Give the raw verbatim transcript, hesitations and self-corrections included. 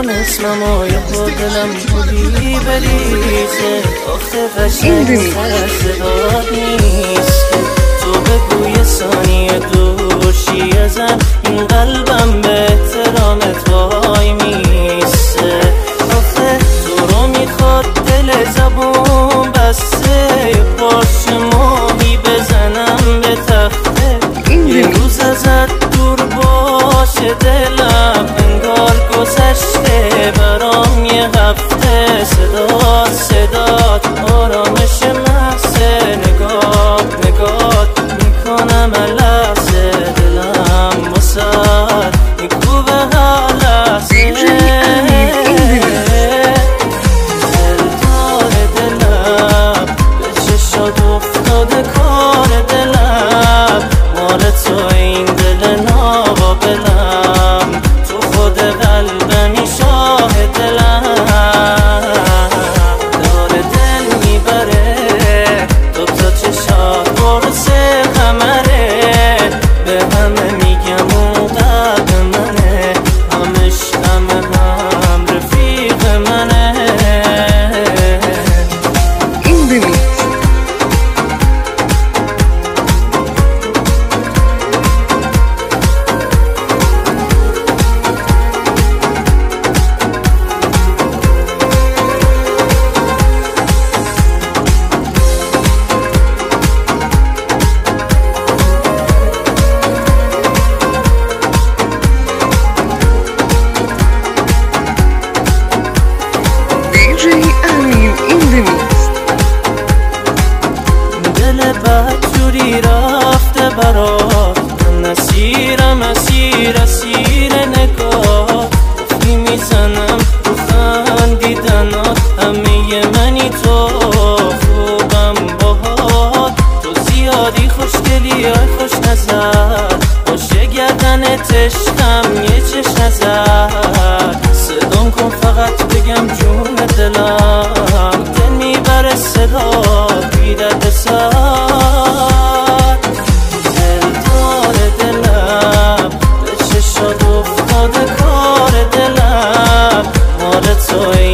کن اسممو یه خود دلم بودی بریزه آخه قشنگ تر صدات نیست تو بگو یه ثانیه دوشی ازم این قلبم به احترامت وای میسته آخه تو رو میخواد دل زبون بسته یه پارچه ماهی بزنم به تخته یه روز ازت دور باشه دلم انگار گذشته برام یه هفته صدات صدات آرامش محضه نگاه نگاه میکنم لحظه دلم واسد میکوبه هر لحظه دل داره دلم به چشات افتاده کار دلم مال تو این دل ناقابلم تو خود قلبمی شاه دلم داره دل میبره تو تا چشات برسه قمره به همه میگم اون قلب منه همش همه هم رفیق منه این ببین دل بدجوری رفته برات من اسیرم اسیر اسیر نگاه قفلی میزنم رو خندیدنات همه منی تو خوبم باهات تو زیادی خوشگلی های خوش نظر باشه گردنت عشقم یه چشم نظر صدام کن فقط بگم جون دلم دل میبره صدات بیدرد سر دل داره دلم به چشات افتاده کار دلم مال توی